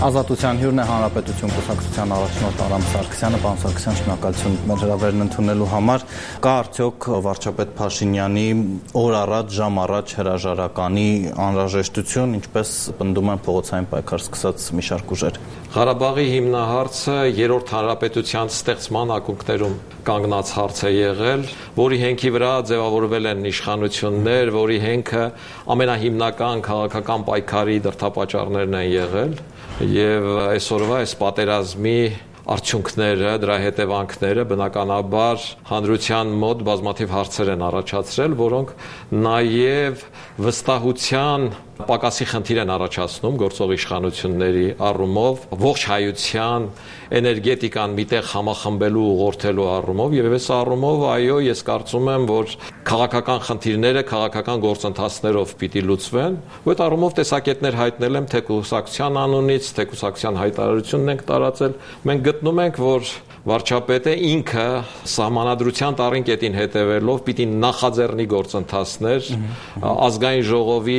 Ազատության հյուրն է Հանրապետություն կուսակցության առաջնորդ Արամ Սարգսյանը, պարոն Սարգսյան, շնորհակալություն մեր հրավերն ընդունելու համար։ Կա արդյոք վարչապետ Փաշինյանի օր առաջ, ժամ առաջ հրաժարականի անհրաժեշտություն, ինչպես պնդում են փողոցային պայքար սկսած մի շարք ուժեր։ Ղարաբաղի հիմնահարցը երրորդ հանրապետության ստեղծման ակունքներում կանգնած հարց է եղել, որի հենքի վրա ձևավորվել են իշխանություններ, որի հենքը ամենահիմնական քաղաքական պայքարի դրդապատճառներն են եղել, եւ այսօրվա այս պատերազմի արդյունքները, դրա հետևանքները բնականաբար հանրության մոտ բազմաթիվ հարցեր են առաջացրել, որոնք նաև վստահության պակասի խնդիր են առաջացնում գործող իշխանությունների առումով, ողջ հայության էներգետիկան միտեղ համախմբելու ուղղորդելու առումով, եւ այս առումով այո, ես կարծում եմ, որ քաղաքական խնդիրները քաղաքական գործընթացներով պիտի լուծվեն, ու այդ առումով տեսակետներ հայտնել եմ թե կուսակցության անունից, թե կուսակցության հայտարարությունն ենք տարածել, մենք գտնում ենք, որ վարչապետը ինքը սահմանադրության տառին կետին հետևելով պիտի նախաձեռնի գործընթացներ ազգային ժողովի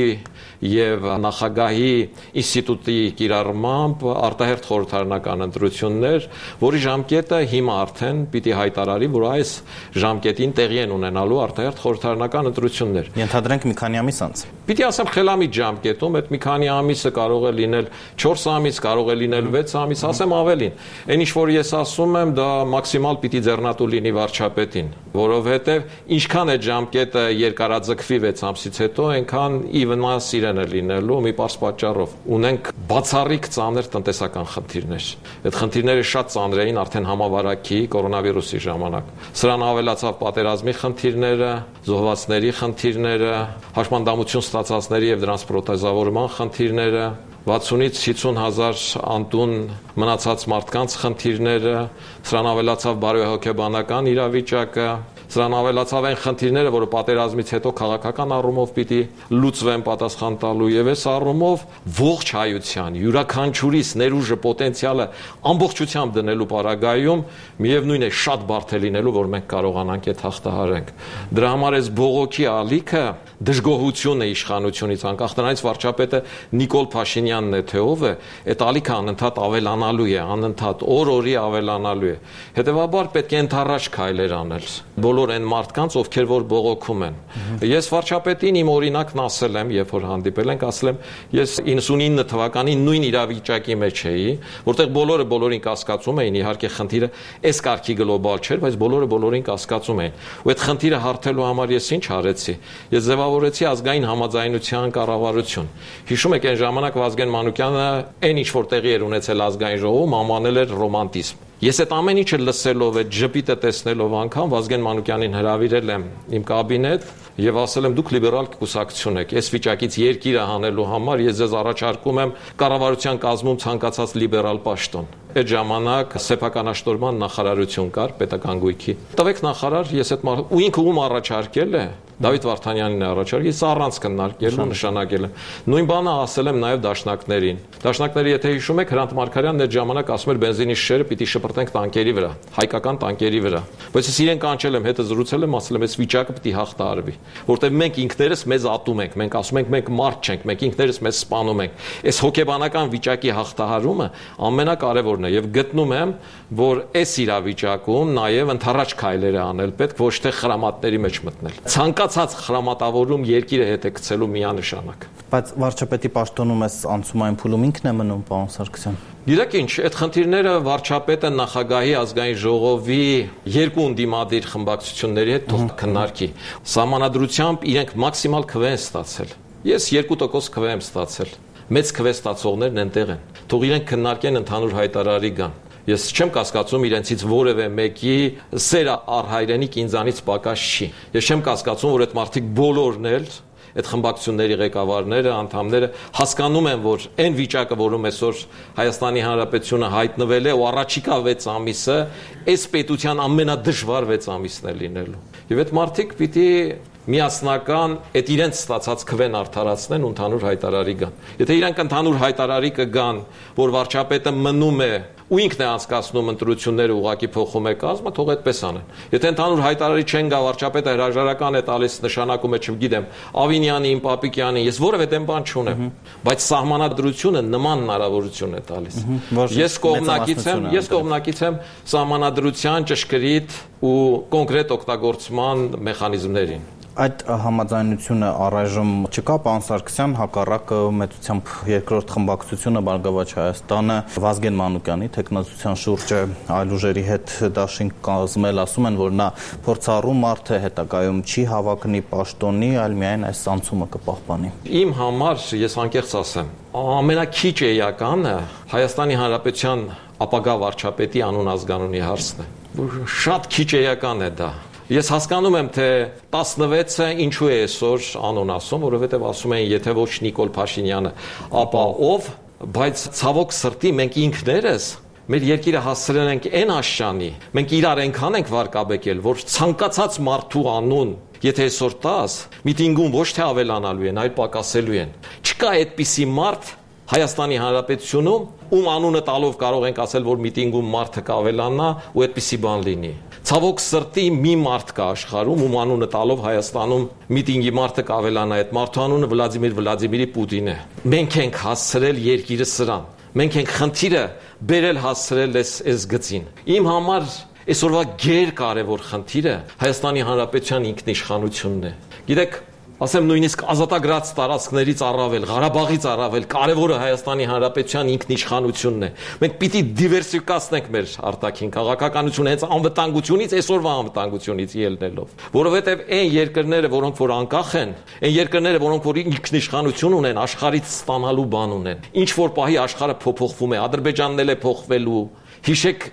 եւ նախագահի ինստիտուտի կիրառմամբ արտահերթ խորհրդարանական ընտրություններ, որի ժամկետը հիմա արդեն պիտի հայտարարի, որ այս ժամկետին տեղի են ունենալու արտահերթ խորհրդարանական ընտրություններ։ Ենթադրենք մի քանի ամիս անց։ Պիտի ասեմ խելամիտ ժամկետում, այդ մի քանի ամիսը կարող է լինել 4 ամիս, կարող է լինել 6 ամիս, ասեմ ավելին։ Այն ինչ որ ես ասում եմ, դա մաքսիմալ պիտի ձեռնատու լինի վարչապետին, որովհետև ինչքան այդ ժամկետը երկարաձգվի 6 ամսից հետո, այնքան ի վնաս իրեն է լինելու մի պարզ պատճառով։ Ունենք բացառիկ ծանր տնտեսական խնդիրներ։ Այդ խնդիրները շատ ծանր էին արդեն համավարակի կորոնավիրուսի ժամանակ։ Սրան ավելացավ պատերազմի խնդիրները, զոհվածների խնդիրները, հաշմանդամություն ստացածների եւ դրանց պրոթեզավորման խնդիրները, 60-ից 50 հազար անտուն մնացած մարդկանց խնդիրները, սրան ավելացավ բարոյահոգեբանական իրավիճակը, սրան ավելացավ այն խնդիրները, որը պատերազմից հետո քաղաքական առումով պիտի լուծվեն պատասխան տալու եւ այս առումով ողջ հայության յուրաքանչյուրիս ներուժը պոտենցիալը ամբողջությամբ դնելու պարագայում միևնույն է շատ բարդ է լինելու, որ մենք կարողանանք այդ հաղթահարենք։ Դրա համար այս բողոքի ալիքը դժգոհություն է իշխանությունից, անկախ նրանից վարչապետը Նիկոլ Փաշինյանն է թե ով է, այդ ալիքը անընդհատ ավելանալու է, անընդհատ օր-օրի ավելանալու է։ Հետևաբար պետք է ընդառաջ քայլեր անել բոլոր այն մարդկանց, ովքեր որ բողոքում են։ Ես վարչապետին իմ օրինակն ասել եմ, երբ որ հանդիպել ենք, ասել եմ, ես 99 թվականին նույն իրավիճակի մեջ էի, որտեղ բոլորը բոլորին կասկածում էին, իհարկե խնդիրը այս կարգի գլոբալ չէր, բայց բոլորը բոլորին կասկածում էին։ Ու այդ խնդիրը հարթելու համար ես ինչ արեցի։ Ես ձևավորեցի ազգային համաձայնության կառավարություն։ Հիշում եք այն ժամանակ Վազգեն Մանուկյանը այն ինչ որ տեղի էր ունեցել ազգային ժողովում, անվանել էր ռոմանտիզմ։ Ես այդ ամեն ինչը լսելով, այդ ժպիտը տեսնելով անգամ Վազգեն Մանուկյանին հրավիրել եմ իմ կաբինետ եւ ասել եմ դուք լիբերալ կուսակցություն եք, այս վիճակից երկիրը հանելու համար ես ձեզ առաջարկում եմ կառավարության կազմում ցանկացած լիբերալ պաշտոն։ Այդ ժամանակ սեփականաշտորման նախարարություն կար պետական գույքի։ Տվեք նախարար, ես այդ ու ինքը ում առաջարկել է Դավիթ Վարդանյանին է առաջարկել, ես առանց քննարկելու նշանակել եմ։ Նույն բանը ասել եմ նաև դաշնակներին։ Դաշնակները, եթե հիշում եք, Հրանտ Մարգարյանն այդ ժամանակ ասում էր բենզինի շշերը պիտի շպրտենք տանկերի վրա, հայկական տանկերի վրա։ Բայց ես իրեն կանչել եմ, հետը զրուցել եմ, ասել եմ, այս վիճակը պիտի հաղթահարվի, որտեղ մենք ինքներս մեզ ատում ենք, մենք ասում ենք մենք մարդ չենք, մենք ինքներս մեզ սպանում ենք։ Այս հոգեբանական վիճակի հաղթահարումը ամենակարևորն է եւ գտնում եմ, որ այս իրավիճակում նաև ընդառաջ քայլեր է անել պետք, ոչ թե խրամատների մեջ մտնել։ Ցանկացած խրամատավորում երկիրը հետ է գցելու միանշանակ։ Բայց վարչապետի պաշտոնում էս անցումային փուլում ինքն է մնում, պարոն Սարգսյան։ Գիտեք ինչ, այդ խնդիրները վարչապետը նախագահի ազգային ժողովի երկու ընդդիմադիր խմբակցությունների հետ թող քննարկի։ Սահմանադրությամբ իրենք մաքսիմալ քվե են ստացել։ Ես 2% քվե եմ ստացել։ Մեծ քվե ստացողներն այնտեղ են։ Թող իրենք քննարկեն ընդհանուր հայտարարի գան։ Ես չեմ կասկածում իրենցից որևէ մեկի սերը առհայրենիք ինձանից պակաս չի։ Ես չեմ կասկածում, որ այդ մարդիկ բոլորն էլ այդ խմբակցությունների ղեկավարները, անդամները հասկանում են, որ այն վիճակը, որում այսօր Հայաստանի Հանրապետությունը հայտնվել է ու առաջիկա 6 ամիսը այս պետության ամենադժվար 6 ամիսն է լինելու։ Եվ այդ մարդիկ պիտի միասնական այդ իրենց ստացած քվեն արդարացնեն ընդհանուր հայտարարի գան։ Եթե իրանք ընդհանուր հայտարարի կգան, որ վարչապետը մնում է ու ինքն է անցկացնում ընտրությունները, ուղղակի փոխում է կազմը, թող այդպես անեն։ Եթե ընդհանուր հայտարարի չեն գա, վարչապետը հրաժարական է տալիս, նշանակում է, չգիտեմ, Ավինյանի, Պապիկյանի, ես որևէ դեմ բան չունեմ, բայց սահմանադրությունը նման հնարավորություն է տալիս։ Ես կողմնակից եմ սահմանադրության ճշգրիտ ու կոնկրետ օգտագործման մեխանիզմներին։ Այդ համաձայնությունը առայժմ չկա, պարոն Սարգսյան, հակառակը մեծությամբ երկրորդ խմբակցությունը Բարգավաճ Հայաստանը Վազգեն Մանուկյանի թեկնածության շուրջ այլ ուժերի հետ դաշինք կազմել, ասում են, որ նա փորձառու մարդ է, հետագայում չի հավակնի պաշտոնի, այլ միայն այս ցանցումը կպահպանի։ Իմ համար, ես անկեղծ ասեմ, ամենակիչ էականը Հայաստանի Հանրապետության ապագա վարչապետի անուն ազգանունի հարցն է։ Շատ քիչ էական է դա։ Ես հասկանում եմ, թե 16-ը ինչու է այսօր անուն ասում, որովհետև ասում են, եթե ոչ Նիկոլ Փաշինյանը, ապա ով, բայց ցավոք սրտի մենք ինքներս մեր երկիրը հասցրել ենք այն աշճանի, մենք իրար այնքան ենք վարկաբեկել, որ ցանկացած մարդու անուն, եթե այսօր տաս, միտինգում ոչ թե ավելանալու են, այլ պակասելու են։ Չկա այդպիսի մարդ Հայաստանի Հանրապետությունում, ում անունը տալով կարող ենք ասել, որ միտինգում մարդը կավելանա ու այդպիսի բան լինի։ Ցավոք սրտի մի մարդ կա աշխարհում, ում անունը տալով Հայաստանում միտինգի մարդը կավելանա, այդ մարդու անունը Վլադիմիր Վլադիմիրի Պուտինն է։ Մենք ենք հասցրել երկիրը սրան։ Մենք ենք խնդիրը բերել հասցրել այս գծին։ Իմ համար այսօրվա գերկարևոր խնդիրը Հայաստանի Հանրապետության ինքնիշխանությունն է։ Գիտեք, ասեմ նույնիսկ ազատագրած տարածքներից առավել, Ղարաբաղից առավել, կարևորը Հայաստանի Հանրապետության ինքնիշխանությունն է։ Մենք պիտի դիվերսիֆիկացնենք մեր արտաքին քաղաքականությունը հենց անվտանգությունից, այսօրվա անվտանգությունից ելնելով, որովհետև այն երկրները, որոնք որ անկախ են, այն երկրները, որոնք որ ինքնիշխանություն ունեն, աշխարհից ստանալու բան ունեն։ Ինչ որ պահի աշխարհը փոփոխվում է, Ադրբեջանն էլ է փոխվելու։ Հիշեք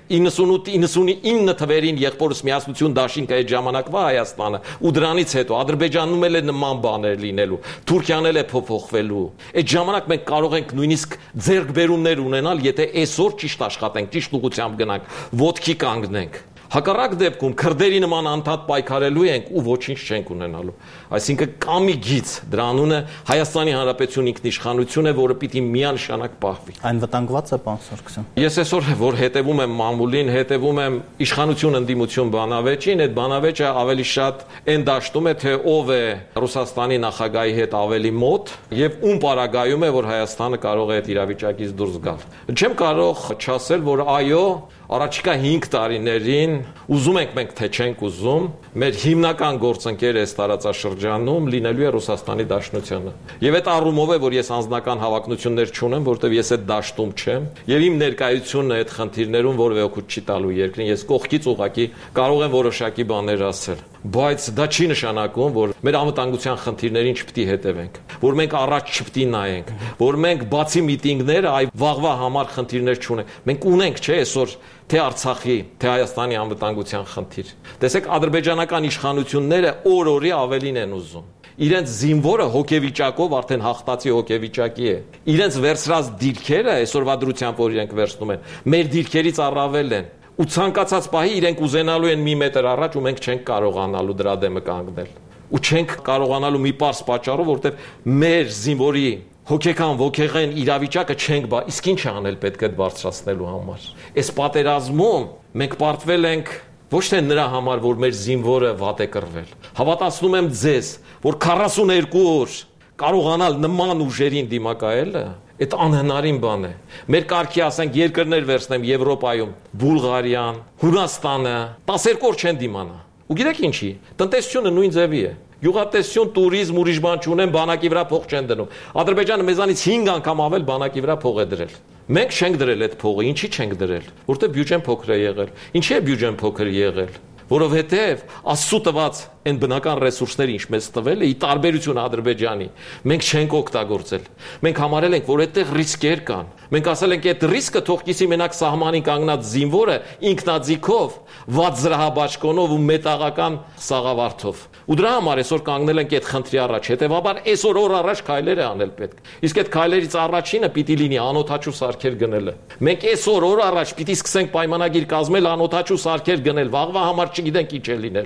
98-99 թվերին եղբորս միասնություն դաշինք այդ ժամանակվա Հայաստանը ու դրանից հետո Ադրբեջանում էլ է նման բաներ լինելու, Թուրքիան էլ է փոփոխվելու։ Այդ ժամանակ մենք կարող ենք նույնիսկ ձեռքբերումներ ունենալ, եթե այսօր ճիշտ աշխատենք, ճիշտ ուղղությամբ գնանք, ոտքի կանգնենք։ Հակառակ դեպքում քրդերի նման անդադ պայքարելու ենք ու ոչինչ չենք ունենալու։ Այսինքն կա մի գիծ, դրա անունը Հայաստանի Հանրապետություն ինքնիշխանություն է, որը պիտի միանշանակ պահվի։ Այն վտանգված է, պարոն Սարգսյան։ Ես այսօր որ հետևում եմ մամուլին, հետևում եմ իշխանություն ընդդիմություն բանավեճին, այդ բանավեճը ավելի շատ այն դաշտում է, թե ով է Ռուսաստանի նախագահի հետ ավելի մոտ եւ ում պարագայում է, որ Հայաստանը կարող է այդ իրավիճակից դուրս գալ։ Չեմ կարող չասել, որ այո, առաջիկա 5 տարիներին ուզում ենք մենք թե չենք ուզում, մեր հիմնական գործընկերը այս տարածաշրջանում լինելու է Ռուսաստանի Դաշնությունը։ Եվ այդ առումով է, որ ես անձնական հավակնություններ չունեմ, որովհետև ես այդ դաշտում չեմ, եւ իմ ներկայությունը այդ խնդիրներում որևէ օգուտ չի տալու երկրին։ Ես կողքից ուղղակի կարող եմ որոշակի բաներ ասել, բայց դա չի նշանակում, որ մեր անվտանգության խնդիրներին չպիտի հետևենք, որ մենք առաջ չպիտի նայենք, որ մենք բացի միտինգները այ վաղվա համար խնդիրներ չունենք։ Մենք ունենք, չէ, այսօր թե Արցախի, թե Հայաստանի անվտանգության խնդիր։ Տեսեք, ադրբեջանական իշխանությունները օր-օրի ավելին են ուզում։ Իրենց զինվորը հոգեվիճակով արդեն հաղթացի հոգեվիճակի է։ Իրենց վերցրած դիրքերը այսօրվա դրությամբ որ իրենք վերցնում են, մեր դիրքերից առավել են։ Ու ցանկացած պահի իրենք ուզենալու են մի մետր առաջ ու մենք չենք կարողանալու դրա դեմը կանգնել։ Ու չենք կարողանալու մի պարզ պատճառով, որովհետև մեր զինվորի հոգեկան ոգեղեն իրավիճակը չենք իսկ ինչ անել պետք է բարձրացնելու համար։ Այս պատերազմում մենք պարտվել ենք ոչ թե նրա համար, որ մեր զինվորը վատ է կռվել։ Հավատացնում եմ ձեզ, որ 42 օր կարողանալ նման ուժերին դիմակայելը, այդ անհնարին բան է։ Մեր կարգի ասենք երկրներ վերցնեմ Եվրոպայում, Բուլղարիան, Հունաստանը, 12 օր չեն դիմանա։ Ու գիտեք ինչի, տնտեսությունը նույն ձևի է։ Գյուղատնտեսություն, տուրիզմ, ուրիշ բան չունեն, բանակի վրա փող չեն դնում։ Ադրբեջանը մեզանից 5 անգամ ավել բանակի վրա փող է դրել։ Մենք չենք դրել այդ փողը, ինչի չենք դրել, որտեղ բյուջեն փոքր է եղել։ Ինչի է բյուջեն փոքր եղել, որովհետև Աստծո տված այն բնական ռեսուրսները ինչ մեզ տվել է, ի տարբերություն Ադրբեջանի, մենք չենք օգտագործել։ Մենք համարել ենք, որ այդտեղ ռիսկեր կան։ Մենք ասել ենք, այդ ռիսկը թող կիսի մենակ սահմանին կանգնած զինվորը ինքնաձիգով, վատ զրահաբաճկոնով ու մետաղական սաղավարտով։ Ու դրա համար այսօր կանգնել ենք այդ խնդրի առաջ, հետևաբար այսօր օր առաջ քայլեր է անել պետք։ Իսկ այդ քայլերից առաջինը պիտի լինի անօթաչու սարքեր գնելը։ Մենք այսօր օր առաջ պիտի սկսենք պայմանագիր կազմել անօթաչու սարքեր գնել, վաղվա համար չգիտենք ինչ է լինելու։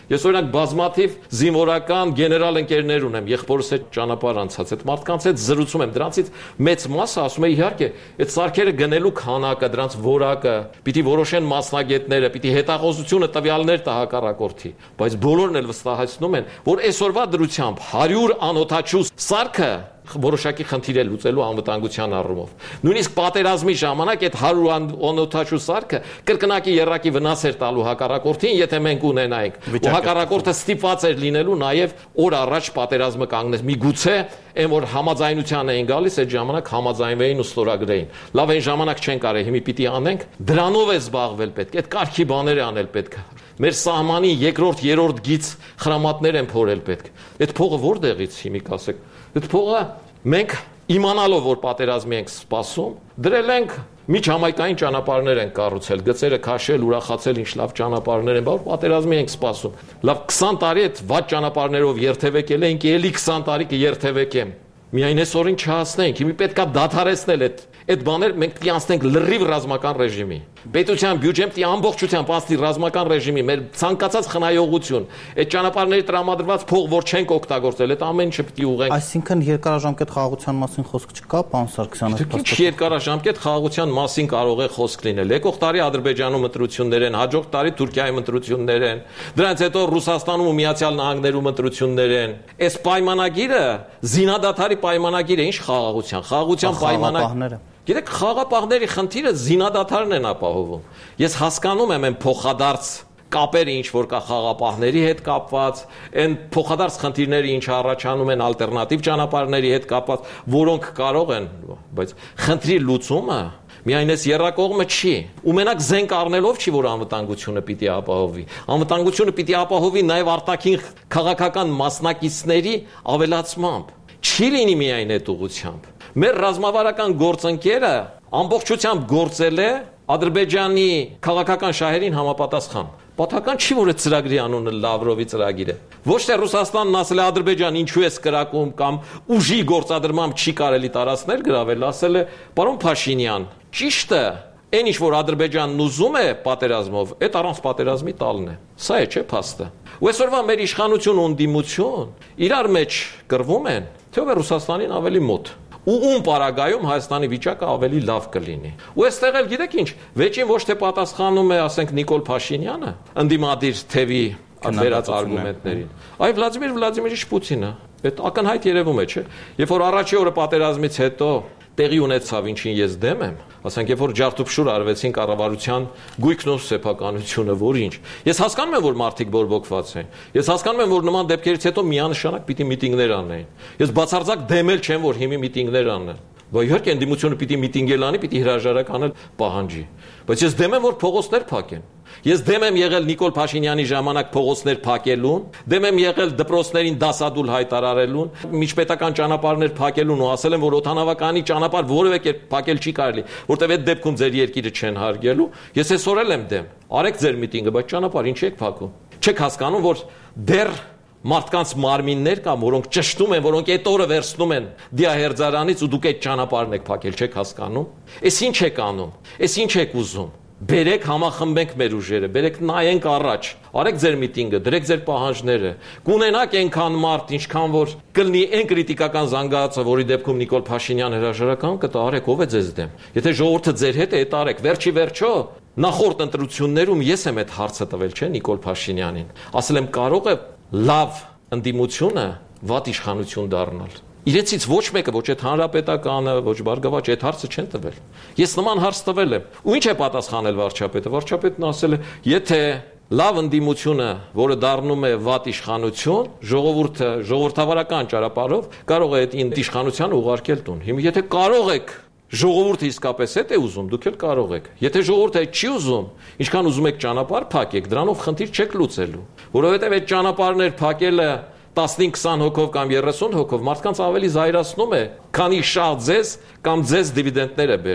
Ես օրինակ բազմաթիվ զինվորական գեներալ ընկերներ ունեմ, եղբորս հետ ճանապարհ անցած, այդ մարդկանց հետ զրուցում եմ, դրանցից մեծ մասը ասում է իհարկե, այդ սարքերը գնելու քանակը, դրանց որակը, պիտի որոշեն մասնագետները, պիտի հետախուզությունը տվյալներ տա հակառակորդի, բայց բոլորն էլ վստահեցնում են, որ այսօրվա դրությամբ 100 անօթաչու սարքը որոշակի խնդիր է լուծելու անվտանգության առումով։ Նույնիսկ պատերազմի ժամանակ այդ 100 անօթաչու սարքը կրկնակի երրակի վնաս էր տալու հակառակորդին, եթե մենք ունենայինք։ Ու հակառակորդը ստիպված էր լինելու նաև օր առաջ պատերազմը կանգնել։ Միգուցե այն որ համաձայնության էին գալիս, այդ ժամանակ համաձայնվեին ու ստորագրեին։ Լավ, այն ժամանակ չեն կարել, հիմա պիտի անենք։ Դրանով է զբաղվել պետք, այդ կարգի բաներ է անել պետք։ Մեր սահմանի երկրորդ, երրորդ գիծ խրամատներ են փորել պետք։ Այդ փողը որտեղից հիմի կասեք։ Այդ փողը մենք իմանալով որ պատերազմի ենք սպասում, դրել ենք միջհամայնքային ճանապարհներ են կառուցել, գծերը քաշել, ուրախացել, ինչ լավ ճանապարհներ են, բայց պատերազմի ենք սպասում։ Լավ 20 տարի այդ վատ ճանապարհներով երթևեկել ենք, էլի 20 տարի կերթևեկեմ։ Միայն այսօրին չհասնենք, հիմա պետքա դադարեցնել այդ բաներ մենք պիտի անցնենք լրիվ ռազմական ռեժիմի։ Պետության բյուջեն պիտի ամբողջությամբ անցնի ռազմական ռեժիմի, մեր ցանկացած խնայողություն, այդ ճանապարհների տրամադրված փող, որ չենք օգտագործել, այդ ամեն ինչը պիտի ուղենք։ Այսինքն երկարաժամկետ խաղաղության մասին խոսք չկա, պարոն Սարգսյանը։ Ինչ երկարաժամկետ խաղաղության մասին կարող է խոսք լինել։ Եկող տարի Ադրբեջանում ընտրություններ են, հաջորդ տարի Թուրքիայում ընտրություններ են, դրանից հետո Ռուսաստանում ու Միացյալ Նահանգներում ընտրություններ են։ Այս պայմանագիրը զինադադարի պայմանագիր է, ինչ խաղաղության։ Խաղաղության պայմանագիրը Գիտեք, խաղապահների խնդիրը զինադադարն են ապահովում։ Ես հասկանում եմ այն փոխադարձ կապերը, ինչ որ կա խաղապահների հետ կապված, այն փոխադարձ խնդիրները, ինչ առաջանում են ալտերնատիվ ճանապարհների հետ կապված, որոնք կարող են, բայց խնդրի լուծումը միայն այս երրակողմը չի։ Ու մենակ զենք առնելով չի, որ անվտանգությունը պիտի ապահովի։ Անվտանգությունը պիտի ապահովի նաև արտաքին քաղաքական մասնակիցների ավելացմամբ։ Չի լինի միայն այդ ուղղությամբ։ Մեր ռազմավարական գործընկերը ամբողջությամբ գործել է Ադրբեջանի քաղաքական շահերին համապատասխան։ Պատահական չի, որ այդ ծրագրի անունը Լավրովի ծրագիր է։ Ոչ թե Ռուսաստանն ասել է Ադրբեջան ինչու է կրակում կամ ուժի գործադրմամբ չի կարելի տարածքներ գրավել, ասել է պարոն Փաշինյան, ճիշտ է, այն ինչ որ Ադրբեջանն ուզում է պատերազմով, այդ առանց պատերազմի տալն է։ Սա է, չէ՞ փաստը։ Ու այսօրվա մեր իշխանություն ու ընդդիմություն իրար մեջ կռվում են, թե ով է Ռուսաստանին ավելի մոտ։ Ու ում պարագայում Հայաստանի վիճակը ավելի լավ կլինի։ Ու այստեղ էլ գիտեք ինչ, վեճին ոչ թե պատասխանում է, ասենք Նիկոլ Փաշինյանը, ընդդիմադիր թևի վերած արգումենտներին, այլ Վլադիմիր Վլադիմիրիչ Պուտինը։ Այդ ակնհայտ երևում է, չէ՞։ Երբ որ առաջի օրը պատերազմից հետո տեղի ունեցավ, ինչին ես դեմ եմ, ասենք երբ որ ջարդուփշուր արվեցին կառավարության գույքն ու սեփականությունը, որ ինչ։ Ես հասկանում եմ, որ մարդիկ բորբոքված են։ Ես հասկանում եմ, որ նման դեպքերից հետո միանշանակ պիտի միտինգներ անեն։ Ես բացարձակ դեմել չեմ, որ հիմի միտինգներ անեն։ Բայց իհարկե ընդդիմությունը պիտի միտինգել անի, պիտի հրաժարակ անել պահանջի։ Բայց ես դեմ եմ, որ փողոցներ փակեն։ Ես դեմ եմ եղել Նիկոլ Փաշինյանի ժամանակ փողոցներ փակելուն, դեմ եմ եղել դպրոցներին դասադուլ հայտարարելուն, միջպետական ճանապարհներ փակելուն ու ասել եմ, որ օդանավականի ճանապարհ որևէ կերպ փակել չի կարելի, որտեղ այդ դեպքում ձեր երկիրը չեն հարգելու։ Ես այսօր էլ եմ դեմ։ Արեք ձեր միտինգը, բայց ճանապարհ ինչ եք փակում։ Չեք հասկանում, որ դեռ մարդկանց մարմիններ կան, որոնք ճշտում են, որոնք այդ օրը վերցնում են դիահերձարանից ու դուք այդ ճանապարհն եք փակել, չեք հասկանում։ Էս ինչ եք անում։ Էս ինչ եք ուզում։ Բերեք համախմբենք մեր ուժերը, բերեք նայենք առաջ, արեք ձեր միտինգը, դրեք ձեր պահանջները, կունենաք այնքան մարդ, ինչքան որ կլինի այն կրիտիկական զանգվածը, որի դեպքում Նիկոլ Փաշինյան հրաժարական կտա, արեք, ով է ձեզ դեմ։ Եթե ժողովուրդը ձեր հետ է, այդ արեք, վերջի վերջո նախորդ ընտրություններում ես եմ այդ հարցը տվել, չէ, Նիկոլ Փաշինյանին։ Ասել եմ, կարող է լավ ընդդիմությունը վատ իշխանություն դառնալ։ Իրենցից ոչ մեկը, ոչ այդ հանրապետականը, ոչ Բարգավաճ այդ հարցը չեն տվել։ Ես նման հարց տվել եմ։ Ու ինչ է պատասխանել վարչապետը։ Վարչապետն ասել է, եթե լավ ընդդիմությունը, որը դառնում է վատ իշխանություն, ժողովուրդը ժողովրդավարական ճանապարհով կարող է այդ իշխանությանը ուղարկել տուն։ Հիմա եթե կարող եք ժողովուրդը իսկապես այդ է ուզում, դուք էլ կարող եք։ Եթե ժողովուրդը չի ուզում, ինչքան ուզում եք ճանապարհ փակեք, դրանով խնդիր չեք լուծելու, որովհետև այդ ճանապարհներ փակելը 15-20 հոգով կամ 30 հոգով մարդկանց ավելի զայրացնում է, քանի շահ ձեզ կամ ձեզ դիվիդենդներ է բերում։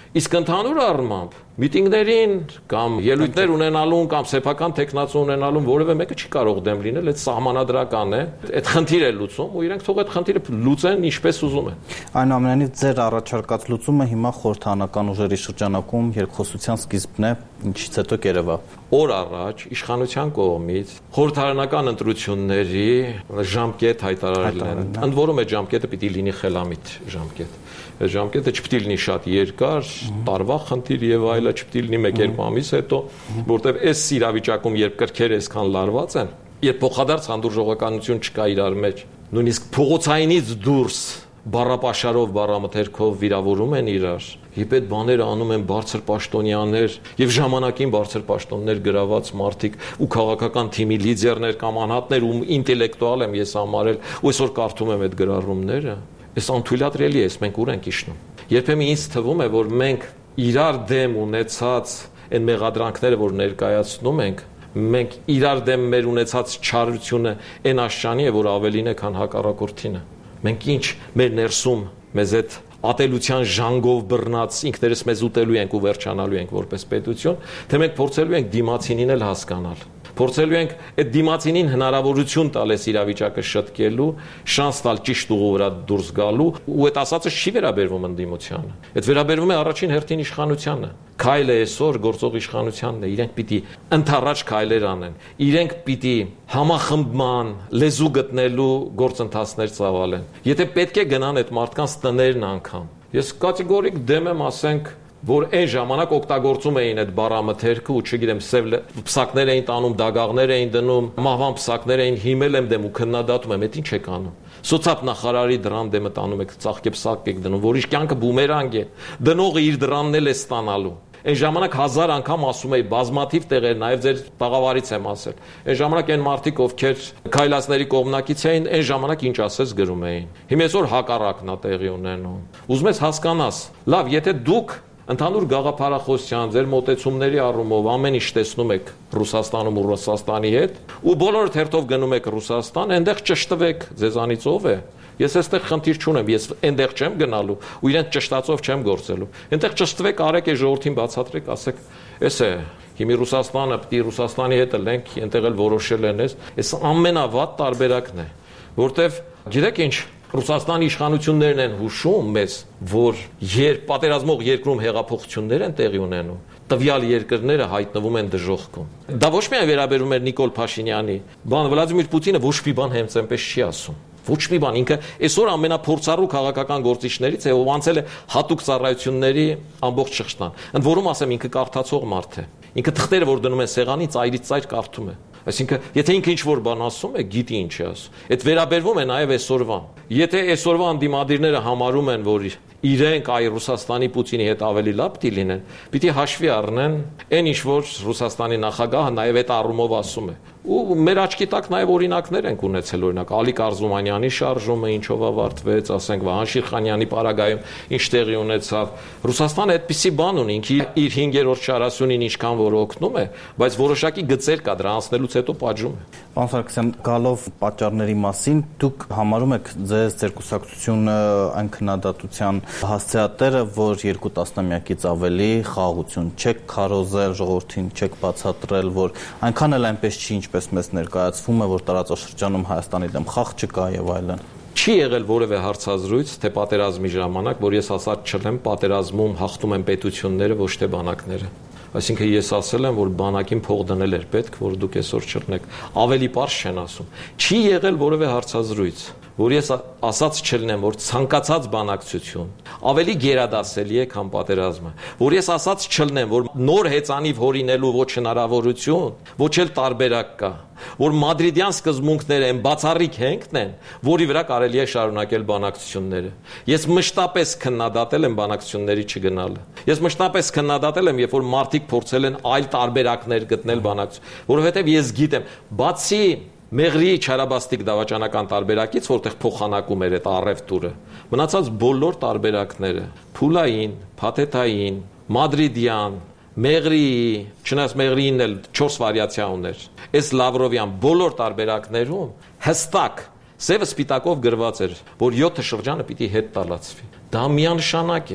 Իսկ ընդհանուր առմամբ միտինգներին կամ ելույթներ ունենալուն կամ սեփական տեխնացու ունենալուն որևէ մեկը չի կարող դեմ լինել, այդ սահմանադրական է, այդ խնդիրը լուծում ու իրենք թող այդ խնդիրը լուծեն ինչպես ուզում են։ Այնուամենայնիվ ձեր առաջարկած լուծումը հիմա խորհրդանական ուժերի շրջանակում երկխոսության սկիզբն է, ինչից հետո կերևա։ Օր առաջ իշխանության կողմից խորհրդարանական ընտրությունների ժամկետ հայտարարել են։ Ընդ որում այդ ժամկետը պիտի լինի խելամիտ ժամկետ։ Այդ ժամկետը չպիտի լինի շատ երկար, տարվա խնդիր եւ այլը, չպիտի լինի 1-2 ամիս հետո, որտեւ այս իրավիճակում երբ կրքերը այսքան լարված են, երբ փոխադարձ հանդուրժողականություն չկա իրար մեջ, նույնիսկ փողոցայինից դուրս բառապաշարով, բառամթերքով վիրավորում են իրար։ Իբ այդ բաները անում են բարձր պաշտոնյաներ եւ ժամանակին բարձր պաշտոններ գրաված մարդիկ ու քաղաքական թիմի լիդերներ կամ անհատներ ու ինտելեկտուալ եմ ես համարել ու այսօր կարդում եմ այդ գրառումները։ Այս անթույլատրելի է, մենք ուր ենք իջնում։ Երբեմն ինձ թվում է, որ մենք իրար դեմ ունեցած այն մեղադրանքները, որ ներկայացնում ենք, մենք իրար դեմ մեր ունեցած չարությունը այն աշճանի է, որ ավելին է, քան հակառակորդինը։ Մենք ինչ մեր ներսում մեզ այդ ատելության ժանգով բռնած ինքներս մեզ ուտելու ենք ու վերջանալու ենք որպես պետություն, թե մենք փորձելու ենք դիմացինին էլ հասկանալ։ Փորձելու ենք այդ դիմացինին հնարավորություն տալ այս իրավիճակը շտկելու, շանս տալ ճիշտ ուղու վրա դուրս գալու, ու այդ ասածը չի վերաբերվում ընդդիմությանը։ Այդ վերաբերվում է առաջին հերթին իշխանությանը։ Քայլը այսօր գործող իշխանությանն է, իրենք պիտի ընդառաջ քայլեր անեն։ Իրենք պիտի համախմբման, լեզու գտնելու գործընթացներ ծավալեն։ Եթե պետք է գնան այդ մարդկանց տներն անգամ։ Ես կատեգորիկ դեմ եմ, ասենք, որ այն ժամանակ օգտագործում էին այդ բառամթերքը ու չգիտեմ սև պսակներ էին տանում, դագաղներ էին դնում, մահվան պսակներ էին, հիմել եմ դեմ ու քննադատում եմ, այդ ինչ եք անում։ Սոցիալ նախարարի դրան դեմը տանում եք, ծաղկե պսակ եք դնում, որ իր կյանքը բումերանգ է, դնողը իր դրանն էլ է ստանալու։ Այն ժամանակ 1000 անգամ ասում էի բազմաթիվ տեղեր, նաև ձեր տաղավարից եմ ասել։ Այն ժամանակ այն մարդիկ, ովքեր քայլածների կողմնակից էին, այն ժամանակ ինչ ասես գրում էին։ Հիմա այսօր հակառակն է տեղի ունենում։ Ուզում ես հասկանաս, լավ, եթե դուք ընդհանուր գաղափարախոսության, ձեր մոտեցումների առումով ամեն ինչ տեսնում եք Ռուսաստանում ու Ռուսաստանի հետ, ու բոլորը թերթով գնում եք Ռուսաստան, այնտեղ ճշտվեք, ձեզանից ով է։ Ես այստեղ խնդիր չունեմ, ես այնտեղ չեմ գնալու ու իրենց ճշտածով չեմ գործելու։ Այնտեղ ճշտվեք, արեք է ժողովրդին բացատրեք, ասեք, էս է, հիմի Ռուսաստանը պիտի Ռուսաստանի հետ լենք, այնտեղ էլ որոշել են այս ամենավատ տարբերակն է, որտեվ գիտեք ինչ, Ռուսաստանի իշխանություններն են հուշում մեզ, որ երբ պատերազմող երկրում հեղափոխություններ են տեղի ունենում, տվյալ երկրները հայտնվում են դժոխքում։ Դա ոչ միայն վերաբերում էր Նիկոլ Փաշինյանի, Վլադիմիր Պուտինը ոչ մի բան հենց այնպես չի ասում։ Ոչ մի բան, ինքը այսօր ամենափորձառու քաղաքական գործիչներից է, ով անցել է հատուկ ծառայությունների ամբողջ շղթան։ Ընդ որում ասեմ, ինքը կարդացող մարդ է։ Ինքը թղթերը, որ դնում են սեղանի, ծայրից ծայր կարդում է։ Այսինքն, եթե ինքը ինչ-որ բան ասում է, գիտի ինչ է ասում։ Այդ վերաբերվում է նաև այսօրվան։ Եթե այսօրվա անդիմադիրները համարում են, որ իրենք այ Ռուսաստանի Պուտինի հետ ավելի լավ պիտի լինեն, պիտի հաշվի առնեն այն ինչ որ Ռուսաստանի նախագահը նաև այդ առումով ասում է։ Ու մեր աչքի տակ նաև օրինակներ ենք ունեցել, օրինակ Ալիկ Արզումանյանի շարժումը ինչով ավարտվեց, ասենք Վահան Շիրխանյանի պարագայում ինչ տեղի ունեցավ։ Ռուսաստանը այդպիսի բան ունի, ինքը իր 5-րդ շարասյունին ինչքան որ օգնում է, բայց որոշակի գծեր կա, դրա անցնելուց հետո պատժում է։ Պարոն Սարգսյան, գալով պատճառների մասին, դուք համարում եք ձեր կուսակցությունը այն քննադատության հասցեատերը, որ 2 տասնամյակից ավելի խաղաղություն չեք քարոզել ժողովրդին, չեք բացատրել, որ այնքան էլ այնպես չի, ինչպես մեզ ներկայացվում է, որ տարածաշրջանում Հայաստանի դեմ խաղ չկա եւ այլն։ Չի եղել որևէ հարցազրույց, թե պատերազմի ժամանակ, որ ես ասած չեմ, պատերազմում հաղթում են պետությունները, ոչ թե բանակները։ Այսինքն ես ասել եմ, որ բանակին փող դնել էր պետք, որ դուք այսօր չռնեք։ Ավելի པարզ չեն ասում։ Չի եղել որևէ հարցազրույց, որ ես ասած չլինեմ, որ ցանկացած բանակցություն ավելի գերադասելի է, քան պատերազմը, որ ես ասած չլինեմ, որ նոր հեծանիվ հորինելու ոչ հնարավորություն, ոչ էլ տարբերակ կա, որ մադրիդյան սկզբունքները են բացառիկ հենքն են, որի վրա կարելի է շարունակել բանակցությունները։ Ես մշտապես քննադատել եմ բանակցությունների չգնալը։ Ես մշտապես քննադատել եմ, երբ որ մարդիկ փորձել են այլ տարբերակներ գտնել բանակցություն, որովհետև ես գիտեմ, բացի Մեղրիի չարաբաստիկ դավաճանական տարբերակից, որտեղ փոխանակում էր այդ առևտուրը, մնացած բոլոր տարբերակները՝ փուլային, փաթեթային, մադրիդյան, Մեղրիի, չնայած Մեղրիին էլ 4 վարիացիա ուներ։ Այս Լավրովյան բոլոր տարբերակներում հստակ սևը սպիտակով գրված էր, որ 7 շրջանը պիտի հետ տալացվի։ Դա միանշանակ է։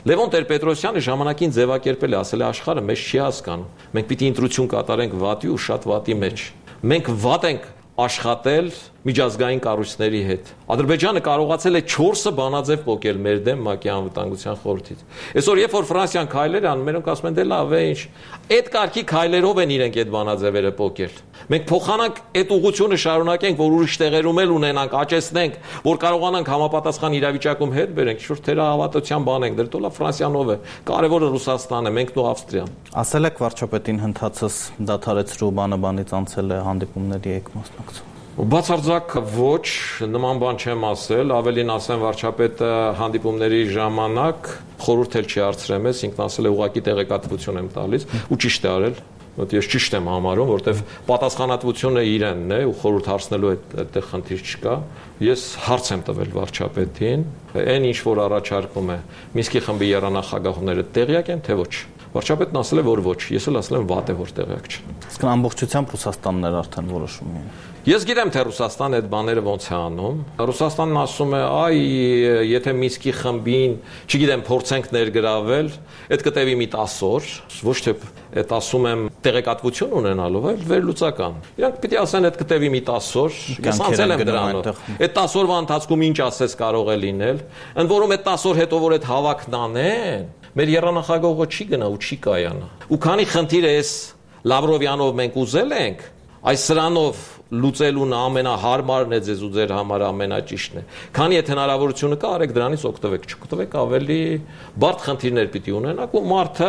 Լևոն Տեր-Պետրոսյանը ժամանակին ձևակերպել է, ասել է աշխարհը մեզ չի հասկանում։ Մենք պիտի ինտրուդիություն կատարենք վատի ու շատ վատի մեջ։ Մենք վատ ենք աշխատել միջազգային կառույցների հետ։ Ադրբեջանը կարողացել է 4 բանաձև փոկել մեր դեմ ՄԱԿ-ի անվտանգության խորհրդից։ Այսօր երբ որ Ֆրանսիան քայլեր անում, մերոնք ասում են դե լավ է, ինչ։ Այդ կարգի քայլերով են իրենք այդ բանաձևերը փոկել։ Մենք փոխանակ այդ ուղղությունը շարունակենք, որ ուրիշ տեղերում էլ ունենանք, աճեցնենք, որ կարողանանք համապատասխան իրավիճակում հետ բերենք, ինչ-որ թերահավատության բան ենք դրել, Ֆրանսիանով է, կարևորը Ռուսաստանն է, մենք նո Ավստրիան։ Ասել եք վարչապետին հնդածս դադարեցրու բանից անցել է հանդիպումների եք մասնակցում։ Բացարձակ ոչ, նման բան չեմ ասել, ավելին ասեմ վարչապետը հանդիպումների ժամանակ խորհուրդ էլ չի հարցրել մեզ, ինքն ասել է ուղղակի տեղեկատվություն եմ տալիս ու ճիշտ է արել, որ ես ճիշտ եմ համարում, որտեվ պատասխանատվությունը իրենն է ու խորհուրդ հարցնելու այդտեղ խնդիր չկա։ Ես հարց եմ տվել վարչապետին, այն ինչ որ առաջարկում է Մինսկի խմբի եռանախագահողները տեղյակ են թե ոչ։ Վարչապետն ասել է որ ոչ, ես էլ ասել եմ վատ է որ տեղյակ չեն։ Իսկ ամբողջությամբ Ռուսաստանն էր արդեն որոշում ունի։ Ես գիտեմ թե Ռուսաստանը այդ բաները ոնց է անում։ Ռուսաստանն ասում է, այ եթե Մինսկի խմբին, չգիտեմ, փորձենք ներգրավել, այդ կտևի մի 10 օր, ոչ թե այդ ասում եմ տեղեկատվություն ունենալով, այլ վերլուծական։ Իրանք պիտի ասեն այդ կտևի մի 10 օր, ես անցել եմ դրանով։ Այդ 10 օրվա ընթացքում ինչ ասես կարող է լինել, ընդ որում այդ 10 օր հետո որ այդ հավաքն անեն, մեր եռանախագահողը չի գնա ու չի կայանա։ Ու քանի խնդիրը էս Լավրովյանով մենք ուզել ենք, այս սրանով լուծելուն ամենահարմարն է ձեզ ու ձեր համար ամենաճիշտն է։ Քանի այդ հնարավորությունը կա, արեք դրանից օգտվեք, չօգտվեք ավելի բարդ խնդիրներ պիտի ունենաք ու մարդը,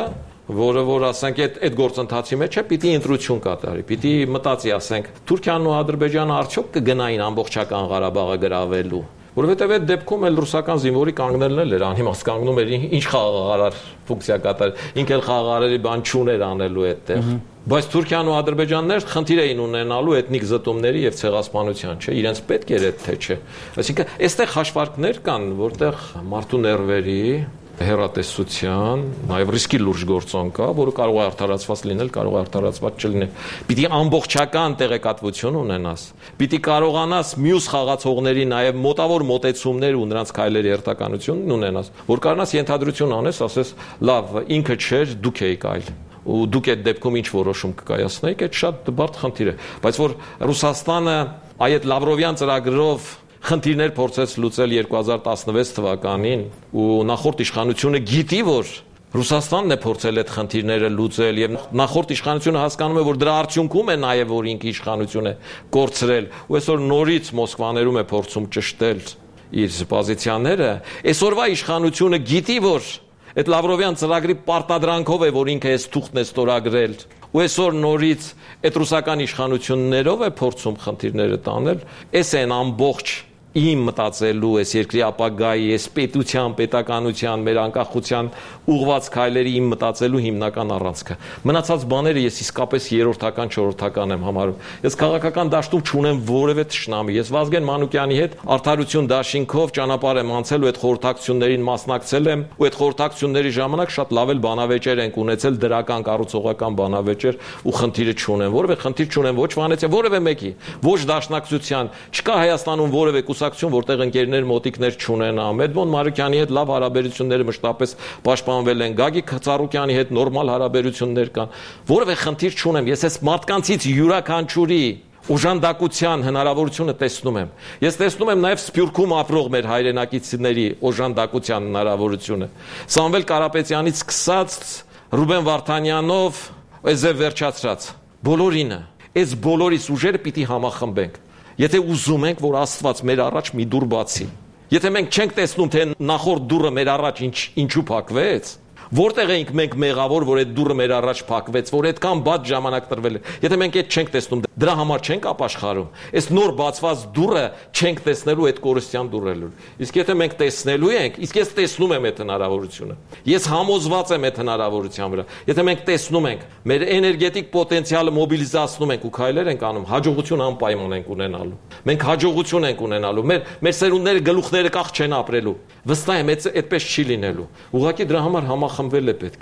որ ասենք այդ գործընթացի մեջ է, պիտի ինտրուդիություն կատարի, պիտի մտածի, ասենք, Թուրքիան ու Ադրբեջանը արդյոք կգնային ամբողջական Ղարաբաղը գրավելու, որովհետև այդ դեպքում էլ ռուսական զինվորի կանգնելն էր անիմաստ կանգնում էր ինչ խաղաղարար ֆունկցիա կատար, ինքն էլ խաղաղարարի բան չուներ անելու այդտեղ։ Բայց Թուրքիան ու Ադրբեջանն էր խնդիր էին ունենալու էթնիկ զտումների եւ ցեղասպանության, չէ, իրենց պետք էր այդ թե չէ։ Այսինքն, այստեղ հաշվարկներ կան, որտեղ մարդու ներվերի հեռատեսության, նաև ռիսկի լուրջ գործոն կա, որը կարող է արդարացված լինել, կարող է արդարացված չլինել։ Պիտի ամբողջական տեղեկատվություն ունենաս։ Պիտի կարողանաս մյուս խաղացողների նաև մոտավոր մոտեցումներ ու նրանց քայլերի երթականություն ունենաս, որ կարողանաս ենթադրություն անես, ասես, լավ, ինքը չէր, դուք եք այլ։ Ու դուք այդ դեպքում ինչ որոշում կկայացնեիք, այդ շատ բարդ խնդիր է։ Բայց որ Ռուսաստանը այդ Լավրովյան ծրագրով խնդիրներ փորձեց լուծել 2016 թվականին ու նախորդ իշխանությունը գիտի, որ Ռուսաստանն է փորձել այդ խնդիրները լուծել եւ նախորդ իշխանությունը հասկանում է, որ դրա արդյունքում է նաեւ որ ինքը իշխանություն է կորցրել ու այսօր նորից Մոսկվաներում է փորձում ճշտել իր պոզիցիաները, այսօրվա իշխանությունը գիտի, որ այդ Լավրովյան ծրագրի պարտադրանքով է, որ ինքը այս թուղթն է ստորագրել ու այսօր նորից այդ ռուսական իշխանություններով է փորձում խնդիրները տանել, այս են ամբողջ իմ մտածելու, այս երկրի ապագայի, այս պետության, պետականության, մեր անկախության ուղղված քայլերի իմ մտածելու հիմնական առանցքը։ Մնացած բաները ես իսկապես երրորդական, չորրորդական եմ համարում։ Ես քաղաքական դաշտում չունեմ որևէ թշնամի։ Ես Վազգեն Մանուկյանի հետ արդարություն դաշինքով ճանապարհ եմ անցել ու այդ խորհրդակցություններին մասնակցել եմ ու այդ խորհրդակցությունների ժամանակ շատ լավ էլ բանավեճեր ենք ունեցել, դրական կառուցողական բանավեճեր ու խնդիրը չունեմ։ Որևէ խնդիր չունեմ ոչ Վանեցիա, որևէ մեկի, ոչ դաշնակցության, չկա Հայաստանում որևէ որտեղ ընկերներ մոտիկներ չունեն, Մեդմոն Մարուկյանի հետ լավ հարաբերությունները մշտապես պաշտպանվել են, Գագիկ Ծառուկյանի հետ նորմալ հարաբերություններ կան, որևէ խնդիր չունեմ, ես այս մարդկանցից յուրաքանչյուրի օժանդակության հնարավորությունը տեսնում եմ։ Ես տեսնում եմ նաև Սփյուռքում ապրող մեր հայրենակիցների օժանդակության հնարավորությունը։ Սամվել Կարապետյանից սկսած Ռուբեն Վարդանյանով, Էզև վերջացրած, բոլորինը, այս բոլորիս ուժերը պիտի համախմբենք։ Եթե ուզում ենք, որ Աստված մեր առաջ մի դուռ բացի, եթե մենք չենք տեսնում, թե նախորդ դուռը մեր առաջ ինչու փակվեց, որտեղ էինք մենք մեղավոր, որ այդ դուռը մեր առաջ փակվեց, որ այդքան բաց ժամանակ տրվել է։ Եթե մենք այդ չենք տեսնում, դրա համար չենք ապաշխարում, այս նոր բացված դուռը չենք տեսնելու այդ կորստյան դուռը։ Իսկ եթե մենք տեսնելու ենք, իսկ ես տեսնում եմ այդ հնարավորությունը։ Ես համոզված եմ այդ հնարավորության վրա։ Եթե մենք տեսնում ենք, մեր էներգետիկ պոտենցիալը մոբիլիզացնում ենք ու քայլեր ենք անում, հաջողություն անպայման ենք ունենալու։ Մենք հաջողություն ենք ունենալու։ Մեր սերունդները գլուխները կախ չեն ապրելու։ Վստահ եմ, այդպես չի լինելու։ Ուղղակի դրա համար համախմբվել է պետք։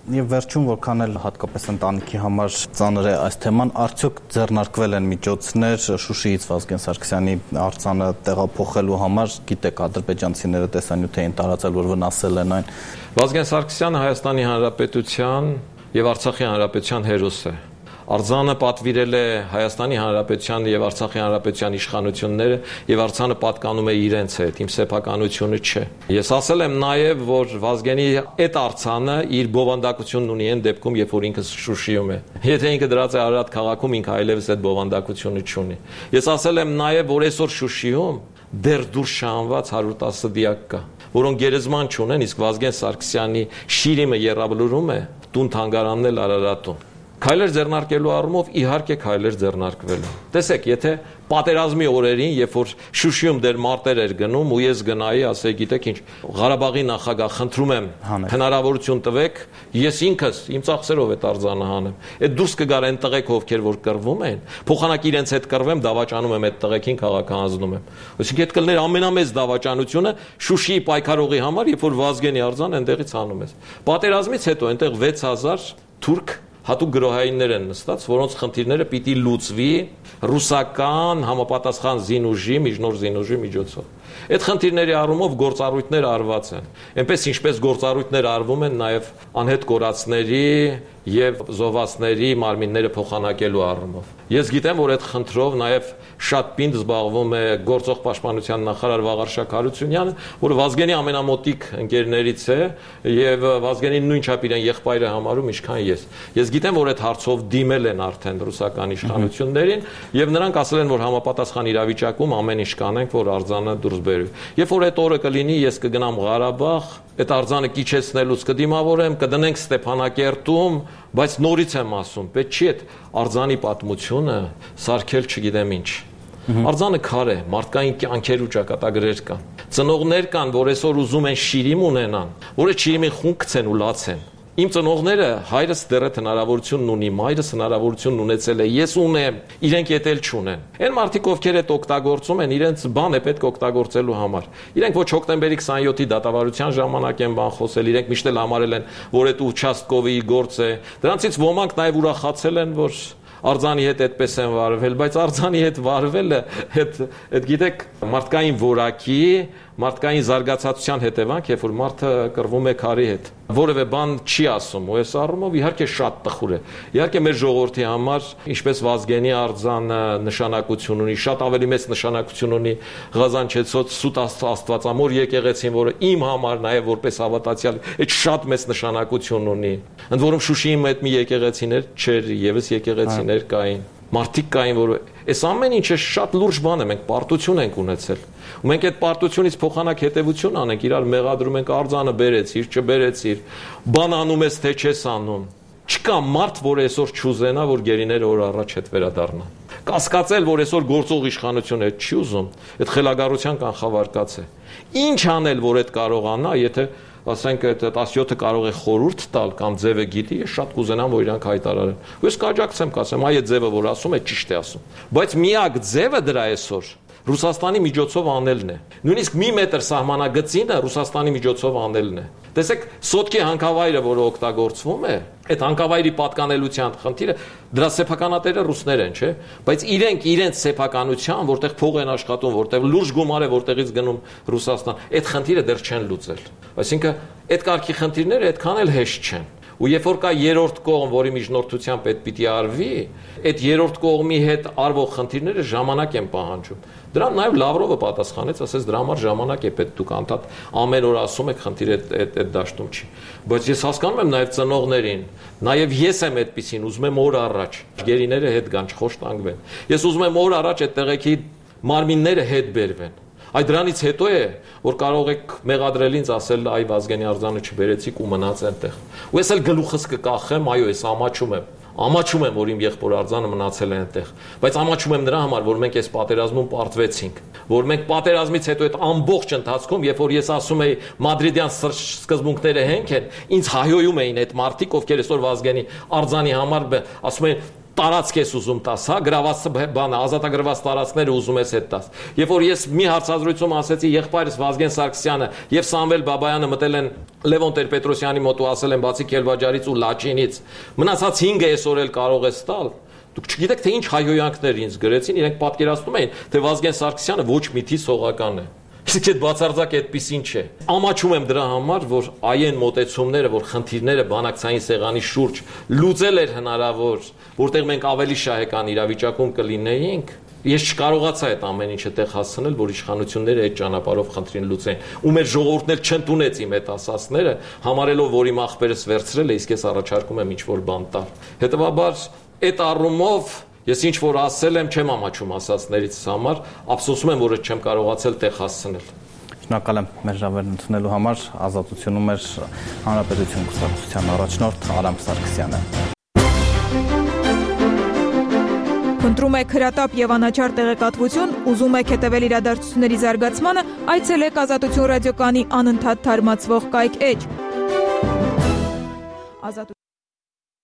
Եվ վերջում որքան էլ հատկապես ընտանիքի համար ծանր է այս թեման, արդյոք ձեռնարկվել են միջոցներ Շուշիից Վազգեն Սարգսյանի արձանը տեղափոխելու համար, գիտեք ադրբեջանցիները տեսանյութ էին տարածել, որ վնասել են այն։ Վազգեն Սարգսյանը Հայաստանի Հանրապետության եւ Արցախի Հանրապետության հերոս է։ Արձանը պատվիրել է Հայաստանի Հանրապետության եւ Արցախի Հանրապետության իշխանությունները եւ արձանը պատկանում է իրենց հետ, իմ սեփականությունը չէ։ Ես ասել եմ նաեւ, որ Վազգենի այդ արձանը իր բովանդակությունն ունի այն դեպքում, երբ որ ինքը Շուշիում է։ Եթե ինքը դրած է Արարատ քաղաքում, ինքը այլևս այդ բովանդակությունը չունի։ Ես ասել եմ նաեւ, որ այսօր Շուշիում դեռ դուրս շահանված 110 դիակ կա, որոնք գերեզման չունեն, իսկ Վազգեն Սարգսյանի շիրիմը երաբլուրում է տուն թանգարանն էլ Արարատում։ Քայլեր ձեռնարկելու առումով իհարկե քայլեր ձեռնարկվելու։ Տեսեք, եթե պատերազմի օրերին, երբ որ Շուշիում դեր մարտեր էր գնում ու ես գնայի, ասեի, գիտեք ինչ, Ղարաբաղի նախագահ, խնդրում եմ, հնարավորություն տվեք, ես ինքս իմ ծախսերով այդ արձանը հանեմ։ Այդ դուրս կգար այն տղեկ, ովքեր որ կռվում են, փոխանակ իրենց հետ կռվեմ, դավաճանում եմ այդ տղեկին, քաղաքականացնում եմ։ Այսինքն այդ կլներ ամենամեծ դավաճանությունը Շուշիի պայքարողի համար, երբ որ Վազգենի արձան այնտեղից հանում ես։ Պատերազմից հետո այնտեղ 6000 թուրք հատուկ գրոհայիններ են նստած, որոնց խնդիրները պիտի լուծվի ռուսական համապատասխան զինուժի, միջնոր զինուժի միջոցով։ Այդ խնդիրների առումով գործառույթներ արված են։ Այնպես ինչպես գործառույթներ արվում են նաև անհետ կորածների եւ զոհվածների մարմինները փոխանակելու առումով։ Ես գիտեմ, որ այդ խնդրով նաև շատ պինդ զբաղվում է գործող պաշտպանության նախարար Վաղարշակ Հարությունյանը, որը Վազգենի ամենամոտիկ ընկերներից է եւ Վազգենին նույնչափ իրեն եղբայրը համարում, ինչքան ես։ Ես գիտեմ, որ այդ հարցով դիմել են արդեն ռուսական իշխանություններին եւ նրանք ասել են, որ համապատասխան իրավիճակում ամեն ինչ կանենք, որ արձանը դուրս բերվի։ Երբ որ այդ օրը կլինի, ես կգնամ Ղարաբաղ, այդ արձանը կիչեցնելուց կդիմավորեմ, կդնենք Ստեփանակերտում, բայց նորից եմ ասում, պետք չի այդ արձանի պատմությունը սարքել չգիտեմ ինչ։ Արձանը քար է, մարդկային կյանքեր ու ճակատագրեր կան։ Ծնողներ կան, որ այսօր ուզում են շիրիմ ունենան, որը շիրիմին խունկ գցեն ու լացեն։ Իմ ծնողները հայրս դեռ այդ հնարավորությունն ունի, մայրս հնարավորությունն ունեցել է, ես ունեմ, իրենք եթել չունեն։ Այն մարդիկ, ովքեր այդ օգտագործում են, իրենց բան է պետք օգտագործելու համար։ Իրենք ոչ հոկտեմբերի 27-ի դատավարության ժամանակ են բան խոսել, իրենք միշտ էլ համարել են, որ այդ участковի գործ է։ Դրանցից ոմանք նաև ուրախացել են, որ արձանի հետ այդպես են վարվել, բայց արձանի հետ վարվելը այդ գիտեք մարդկային որակի, մարդկային զարգացածության հետևանք, երբ որ մարդը կռվում է քարի հետ, որևէ բան չի ասում, ու այս առումով իհարկե շատ տխուր է։ Իհարկե մեր ժողովրդի համար, ինչպես Վազգենի արձանը նշանակություն ունի, շատ ավելի մեծ նշանակություն ունի Ղազանչեցոց Սուտ Աստվածամոր եկեղեցին, որը իմ համար նաև որպես հավատացյալ այդ շատ մեծ նշանակություն ունի։ Ընդ որում Շուշիի հետ մի եկեղեցիներ չէր, եւս եկեղեցիներ կային։ Մարդիկ կային, որ այս ամեն ինչը շատ լուրջ բան է, մենք պարտություն ենք ունեցել։ Ու մենք այդ պարտությունից փոխանակ հետևություն անենք, իրար մեղադրում ենք արձանը բերեցիր, չբերեցիր, բան անում ես, թե չես անում։ Չկա մարդ, որ այսօր չուզենա, որ գերիները օր առաջ հետ վերադառնան։ Կասկածել, որ այսօր գործող իշխանությունը այդ չի ուզում, այդ խելագարության կանխավարկած է։ Ինչ անել, որ այդ կարողանա, եթե ասենք այդ 17-ը կարող է խորհուրդ տալ կամ ձևը գիտի, ես շատ կուզենամ, որ իրանք հայտարարեն։ Ու ես կաջակցեմ, կասեմ, այ այդ ձևը, որ ասում է, ճիշտ է ասում։ Բայց միակ ձևը դրա այսօր Ռուսաստանի միջոցով անելն է։ Նույնիսկ մի մետր սահմանագծինը Ռուսաստանի միջոցով անելն է։ Տեսեք, Սոտկի հանքավայրը, որը օգտագործվում է, այդ հանքավայրի պատկանելության խնդիրը դրա սեփականատերը ռուսներ են, չէ՞, բայց իրենց սեփականության, որտեղ փող են աշխատում, որտեղ լուրջ գումար է, որտեղից գնում Ռուսաստան, այդ խնդիրը դեռ չեն լուծել։ Այսինքն, այդ կարգի խնդիրները այդքան էլ հեշտ չեն։ Ու երբ որ կա երրորդ կողմ, որի միջնորդությամբ այդ պիտի արվի, այդ երրորդ կողմի հետ արվող խնդիրները ժամանակ են պահանջում։ Դրան նաև Լավրովը պատասխանեց, ասես դրա համար ժամանակ է պետք, դուք անդադ ամեն օր ասում եք խնդիրը այդ դաշտում չի։ Բայց ես հասկանում եմ նաև ծնողներին, նաև ես եմ այդպեսին, ուզում եմ օր առաջ գերիները հետ գան, չխոշտանգվեն։ Ես ուզում եմ օր առաջ այդ տեղեքի մարմինները հետ բերվեն։ Այդ դրանից հետո է, որ կարող եք մեղադրել ինձ ասել, այ Վազգենի արձանը չբերեցիք ու մնաց այնտեղ։ Ու ես էլ գլուխս կկախեմ, այո, ես ամաչում եմ, որ իմ եղբոր արձանը մնացել է այնտեղ, բայց ամաչում եմ նրա համար, որ մենք այս պատերազմում պարտվեցինք, որ մենք պատերազմից հետո այդ ամբողջ ընթացքում, երբ որ ես ասում եի մադրիդյան սկզբունքները հենք են, ինձ հայոյում էին այդ մարդիկ, ովքեր այսօր Վազգենի արձանի համար ասում են տարածք ես ուզում տաս, հա, գրաված բանը, ազատագրված տարածքները ուզում ես հետ տաս։ Երբ որ ես մի հարցազրույցում ասեցի եղբայրս Վազգեն Սարգսյանը եւ Սամվել Բաբայանը մտել են Լևոն Տեր-Պետրոսյանի մոտ ու ասել են բացի Քելվաջարից ու Լաչինից, մնացած 5-ը այսօր էլ կարող ես տալ։ Դուք չգիտեք թե ինչ հայհոյանքներ ինձ գրեցին, իրենք պատկերացնում էին, թե Վազգեն Սարգսյանը ոչ միտի սողական է։ Իսկ այդ բացարձակ այդպեսին չէ։ Ամաչում եմ դրա համար, որ այն մոտեցումները, որ խնդիրները բանակցային սեղանի շուրջ լուծել էր հնարավոր, որտեղ մենք ավելի շահեկան իրավիճակում կլինեինք, ես չկարողացա այդ ամեն ինչը տեղ հասցնել, որ իշխանությունները այդ ճանապարհով խնդրին լուծեն։ Ու մեր ժողովուրդն էլ չընդունեց իմ այդ ասածները, համարելով, որ իմ աղբերս վերցրել է, իսկ ես առաջարկում եմ ինչ-որ բան տալ։ Հետևաբար այդ առումով ես ինչ որ ասել եմ, չեմ ամաչում ասածներից համար, ափսոսում եմ, որ չեմ կարողացել տեղ հասցնել։ Շնորհակալ եմ մեր ժավերն ընդունելու համար, Ազատությունում մեր Հանրապետություն կուսակցության առաջնորդ Արամ Սարգսյանը։ Ընտրում եք հրատապ եւ անաչառ տեղեկատվություն, ուզում եք հետևել իրադարձությունների զարգացմանը, այցելեք Ազատություն ռադիոկայանի անընդհատ թարմացվող կայք էջ։